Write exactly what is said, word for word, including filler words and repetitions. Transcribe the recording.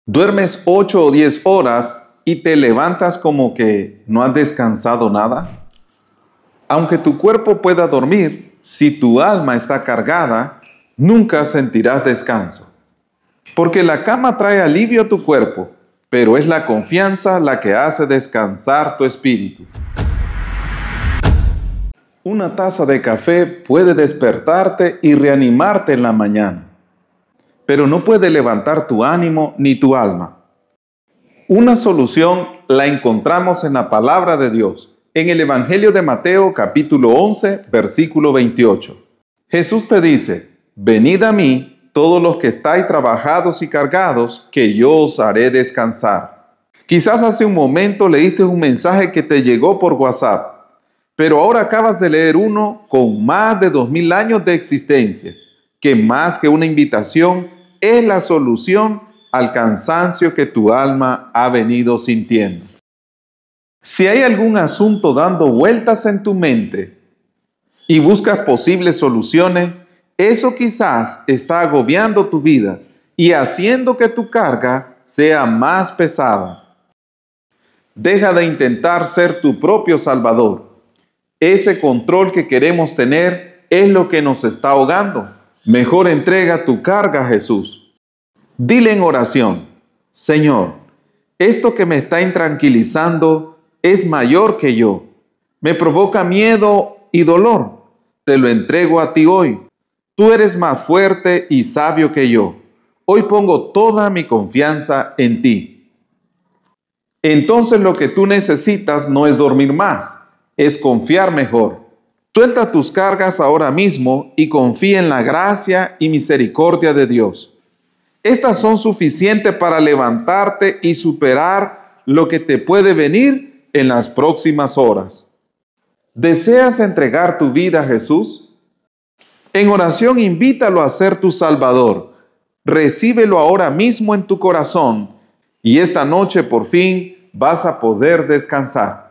¿Duermes ocho o diez horas y te levantas como que no has descansado nada? Aunque tu cuerpo pueda dormir, si tu alma está cargada, nunca sentirás descanso. Porque la cama trae alivio a tu cuerpo, pero es la confianza la que hace descansar tu espíritu. Una taza de café puede despertarte y reanimarte en la mañana, pero no puede levantar tu ánimo ni tu alma. Una solución la encontramos en la palabra de Dios, en el Evangelio de Mateo capítulo once, versículo veintiocho. Jesús te dice: venid a mí, todos los que estáis trabajados y cargados, que yo os haré descansar. Quizás hace un momento leíste un mensaje que te llegó por WhatsApp, pero ahora acabas de leer uno con más de dos mil años de existencia, que más que una invitación, es la solución al cansancio que tu alma ha venido sintiendo. Si hay algún asunto dando vueltas en tu mente y buscas posibles soluciones, eso quizás está agobiando tu vida y haciendo que tu carga sea más pesada. Deja de intentar ser tu propio salvador. Ese control que queremos tener es lo que nos está ahogando. Mejor entrega tu carga a Jesús. Dile en oración: Señor, esto que me está intranquilizando es mayor que yo. Me provoca miedo y dolor. Te lo entrego a ti hoy. Tú eres más fuerte y sabio que yo. Hoy pongo toda mi confianza en ti. Entonces lo que tú necesitas no es dormir más, es confiar mejor. Suelta tus cargas ahora mismo y confía en la gracia y misericordia de Dios. Estas son suficientes para levantarte y superar lo que te puede venir en las próximas horas. ¿Deseas entregar tu vida a Jesús? En oración, invítalo a ser tu Salvador. Recíbelo ahora mismo en tu corazón y esta noche por fin vas a poder descansar.